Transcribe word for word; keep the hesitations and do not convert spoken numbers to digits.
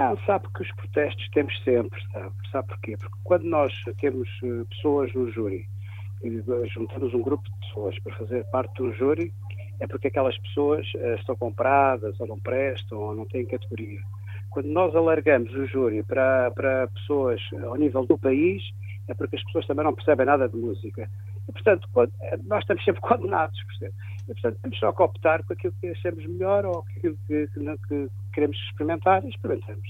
Não, sabe que os protestos temos sempre, sabe? Sabe porquê? Porque quando nós temos uh, pessoas no júri, e uh, juntamos um grupo de pessoas para fazer parte de um júri, é porque aquelas pessoas uh, estão compradas, ou não prestam, ou não têm categoria. Quando nós alargamos o júri para, para pessoas ao nível do país, é porque as pessoas também não percebem nada de música. E, portanto, quando, nós estamos sempre condenados, percebe? E, portanto, temos só que optar com aquilo que achamos melhor ou aquilo que, que, que queremos experimentar e experimentamos.